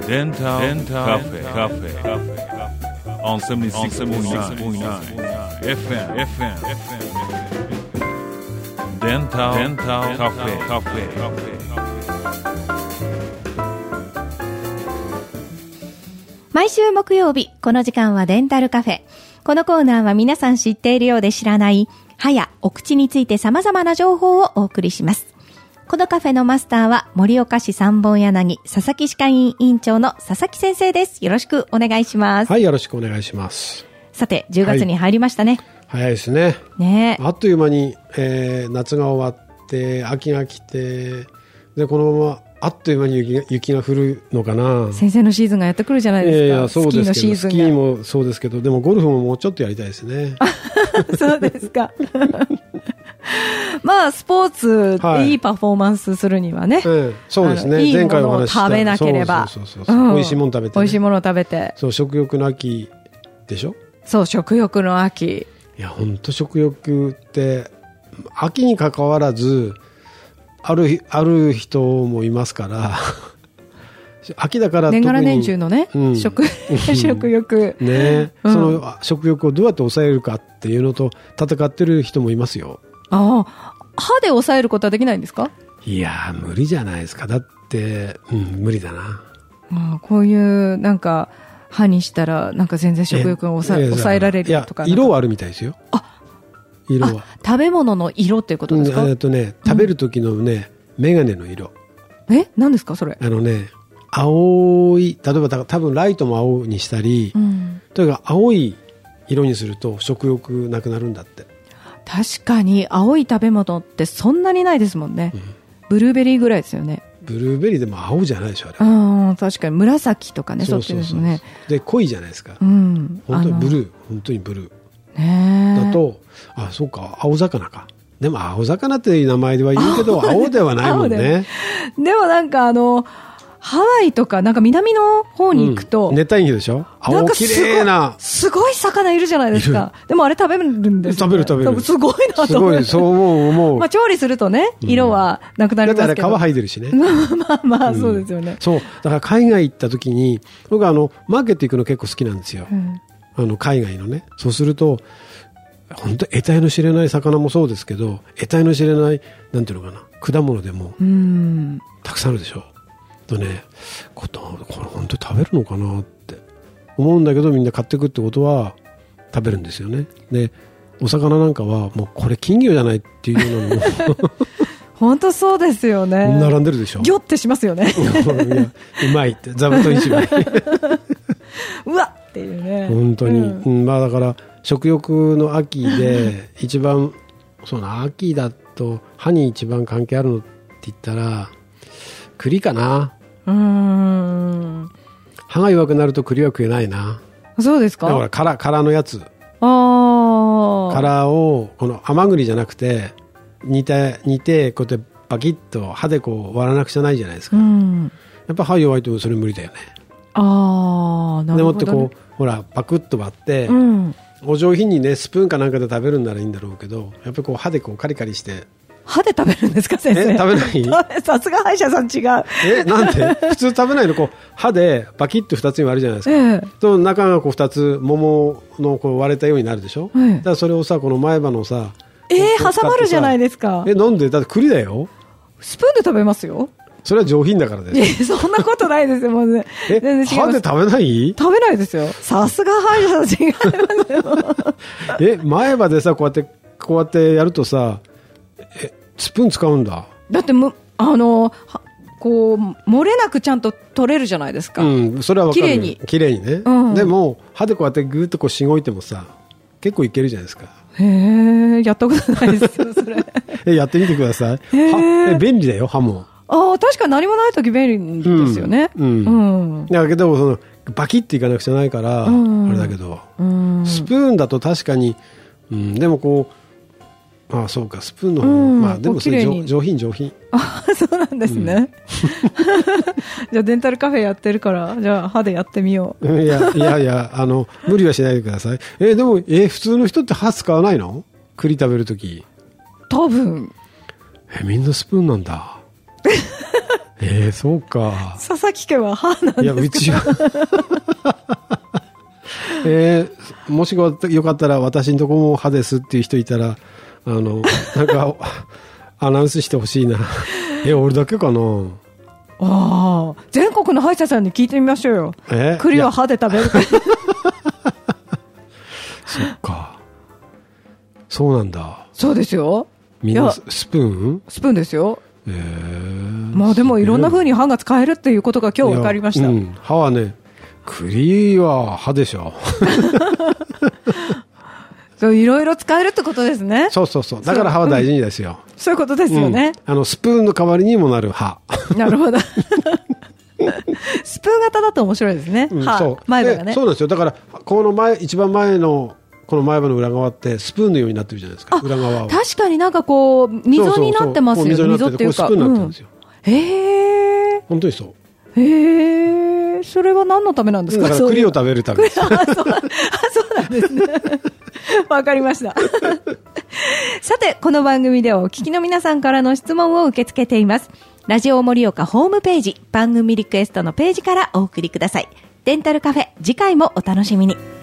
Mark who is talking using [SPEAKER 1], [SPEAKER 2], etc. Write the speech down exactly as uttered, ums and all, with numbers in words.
[SPEAKER 1] デンタルカフェカフェ on セブンティーシックポイントナイン エフエム エフエム デンタルカフェカフェ。
[SPEAKER 2] 毎週木曜日この時間はデンタルカフェ。このコーナーは皆さん知っているようで知らない歯やお口について様々な情報をお送りします。このカフェのマスターは盛岡市三本柳佐々木歯科医院院長の佐々木先生です。よろしくお願いします。
[SPEAKER 3] はい、よろしくお願いします。
[SPEAKER 2] さてじゅうがつに入りましたね。
[SPEAKER 3] はい、早いですね。
[SPEAKER 2] ね
[SPEAKER 3] あっという間に、えー、夏が終わって秋が来て、でこのままあっという間に 雪が, 雪が降るのかな。
[SPEAKER 2] 先生のシーズンがやってくるじゃないですか。
[SPEAKER 3] いやいやそうですけど、
[SPEAKER 2] スキーのシーズンが。
[SPEAKER 3] スキーもそうですけど、でもゴルフももうちょっとやりたいですね。
[SPEAKER 2] そうですか。まあスポーツでいいパフォーマンスするにはね、はい、え
[SPEAKER 3] ー、そうですね。
[SPEAKER 2] いいものを
[SPEAKER 3] 前回お話しした
[SPEAKER 2] 食べなければ、
[SPEAKER 3] そうそうそうそう、うん、美味しいもの食べて、ね、
[SPEAKER 2] 美味しいものを食べて、
[SPEAKER 3] そう食欲の秋でしょ。
[SPEAKER 2] そう食欲の秋。
[SPEAKER 3] いや本当食欲って秋に関わらずあるある人もいますから秋だから特に
[SPEAKER 2] 年がら年中のね、うん、食, 食欲、
[SPEAKER 3] ね、
[SPEAKER 2] うん、
[SPEAKER 3] その食欲をどうやって抑えるかっていうのと戦ってる人もいますよ。
[SPEAKER 2] ああ、歯で抑えることはできないんですか？
[SPEAKER 3] いや無理じゃないですか。だって、うん、無理だな。
[SPEAKER 2] ああ、こういうなんか歯にしたらなんか全然食欲が抑え、抑えられるとか。
[SPEAKER 3] いや色はあるみたいですよ。あ、色は
[SPEAKER 2] 食べ物の色っていうことですか？
[SPEAKER 3] えっとね、食べる時のね、うん、メガネの色。
[SPEAKER 2] え、何ですかそれ？あ
[SPEAKER 3] のね、青い、例えば多分ライトも青にしたり、うん、というか青い色にすると食欲なくなるんだって。
[SPEAKER 2] 確かに青い食べ物ってそんなにないですもんね、うん、ブルーベリーぐらいですよね。
[SPEAKER 3] ブルーベリーでも青じゃないでしょあれ。
[SPEAKER 2] あ、確かに紫とかね、
[SPEAKER 3] そうそうそう、
[SPEAKER 2] そっちですね。
[SPEAKER 3] で濃いじゃないですか、
[SPEAKER 2] うん、
[SPEAKER 3] 本当にブルー、本当にブルー、
[SPEAKER 2] ね、
[SPEAKER 3] だと、あ、そうか、青魚か。でも青魚っていう名前では言うけど青ではないもんね。
[SPEAKER 2] でもなんかあのハワイとかなんか南の方に行くと、
[SPEAKER 3] うん、熱帯魚でしょ。青きれいな
[SPEAKER 2] すごい魚いるじゃないですか。でもあれ食べるんですよ、ね、
[SPEAKER 3] 食べる食べる。
[SPEAKER 2] すごいなと思って。
[SPEAKER 3] すごい、そう思う思う。
[SPEAKER 2] まあ調理するとね、色はなくなりますけど、うん、だって
[SPEAKER 3] あれ皮剥いでるしね。
[SPEAKER 2] まあまあそうですよね、うん、
[SPEAKER 3] そうだから海外行った時に僕はあのマーケット行くの結構好きなんですよ、うん、あの海外のね。そうすると本当得体の知れない魚もそうですけど、得体の知れないなんていうのかな、果物でも
[SPEAKER 2] うん
[SPEAKER 3] たくさんあるでしょ。とね、これ本当に食べるのかなって思うんだけど、みんな買っていくってことは食べるんですよね。でお魚なんかはもうこれ金魚じゃないっていうようなの
[SPEAKER 2] 本当そうですよね。
[SPEAKER 3] 並んでるでしょ。
[SPEAKER 2] ギョってしますよね。
[SPEAKER 3] いやうまいって座布団一枚
[SPEAKER 2] うわっっていうね、
[SPEAKER 3] 本当に、うん、まあだから食欲の秋で一番そうな、秋だと歯に一番関係あるのって言ったら栗かな。
[SPEAKER 2] うーん、
[SPEAKER 3] 歯が弱くなると栗は食えないな。
[SPEAKER 2] そうですか。
[SPEAKER 3] だから殻、殻のやつ、
[SPEAKER 2] あ、
[SPEAKER 3] 殻をこの甘栗じゃなくて煮て煮てこうやってバキッと歯でこう割らなくちゃないじゃないですか、うん、やっぱ歯弱いとそれ無理だよね。
[SPEAKER 2] あ、なるほどね。
[SPEAKER 3] でもってこうほらパクッと割って、うん、お上品にねスプーンかなんかで食べるんならいいんだろうけど、やっぱりこう歯でこうカリカリして。
[SPEAKER 2] 歯で食べるんですか先生。
[SPEAKER 3] え、食べない？
[SPEAKER 2] さすが歯医者さん違う。
[SPEAKER 3] え、なんで普通食べないの。こう歯でバキッとふたつに割るじゃないですか、ええ、その中がこうふたつ桃のこう割れたようになるでしょ、ええ、だからそれをさこの前歯のさ、
[SPEAKER 2] えー、挟まるじゃないですか。
[SPEAKER 3] え、なんで？だって栗だよ。
[SPEAKER 2] スプーンで食べますよ。
[SPEAKER 3] それは上品だからです。
[SPEAKER 2] え、そんなことないですよ。もうね、
[SPEAKER 3] え、歯で食べない？
[SPEAKER 2] 食べないですよ。さすが歯医者さん違いますよ。
[SPEAKER 3] え、前歯でさこうやってこうやってやるとさ、え、スプーン使うんだ。
[SPEAKER 2] だってむあのこう漏れなくちゃんと取れるじゃないですか、
[SPEAKER 3] うん、それは分かる。
[SPEAKER 2] 綺麗に
[SPEAKER 3] 綺麗にね、うん、でも歯でこうやってグーッとこうしごいてもさ結構いけるじゃないですか。
[SPEAKER 2] へえ、やったことないですよそれ
[SPEAKER 3] え、やってみてください。え、便利だよ歯も。
[SPEAKER 2] ああ、確かに何もないとき便利ですよね。うんうんうん、
[SPEAKER 3] だけどそのバキッていかなくちゃないから、うん、あれだけど、うん、スプーンだと確かに、うん、でもこうああ、そうか、スプーンの方、うん、まあでもそれ上, 上品上品。
[SPEAKER 2] あ、そうなんですね、うん、じゃあデンタルカフェやってるからじゃあ歯でやってみよう。
[SPEAKER 3] いやいやいや、あの無理はしないでください。えでもえ普通の人って歯使わないの？栗食べるとき。
[SPEAKER 2] 多分。
[SPEAKER 3] えみんなスプーンなんだ。 えー、そうか。
[SPEAKER 2] 佐々木家は歯なんですか？
[SPEAKER 3] いや、うちは。えー、もしよかったら私のとこも歯ですっていう人いたら、あの、なんか、アナウンスしてほしいな。え、俺だけかな。
[SPEAKER 2] ああ、全国の歯医者さんに聞いてみましょうよ。
[SPEAKER 3] え
[SPEAKER 2] 栗は歯で食べるか。
[SPEAKER 3] そっか。そうなんだ。
[SPEAKER 2] そうですよ。
[SPEAKER 3] みんなスプーン？
[SPEAKER 2] スプーンですよ。
[SPEAKER 3] えー、
[SPEAKER 2] まあでもいろんな風に歯が使えるっていうことが今日分かりました。
[SPEAKER 3] うん、歯はね、栗は歯でしょ。
[SPEAKER 2] そう、いろいろ使えるってことですね。
[SPEAKER 3] そうそうそう。だから歯は大事にですよ。
[SPEAKER 2] うん、そういうことですよね、
[SPEAKER 3] うん。あの、スプーンの代わりにもなる歯。
[SPEAKER 2] なるほど。スプーン型だと面白いですね。
[SPEAKER 3] うん、
[SPEAKER 2] 歯、
[SPEAKER 3] そう
[SPEAKER 2] 前歯がね。
[SPEAKER 3] そうなんですよ。だから、この前、一番前の、この前歯の裏側ってスプーンのようになってるじゃないですか。裏側は。
[SPEAKER 2] 確かになんかこう、溝になってますよね。溝っていうか。
[SPEAKER 3] スプーンになってるんですよ。
[SPEAKER 2] うん、へー。
[SPEAKER 3] 本当にそう。
[SPEAKER 2] へー。それは何のためなんですか？
[SPEAKER 3] だから栗を食べるためです。
[SPEAKER 2] あ、そう、あ、そうなんですね。わかりました。さて、この番組ではお聞きの皆さんからの質問を受け付けています。ラジオ盛岡ホームページ、番組リクエストのページからお送りください。デンタルカフェ、次回もお楽しみに。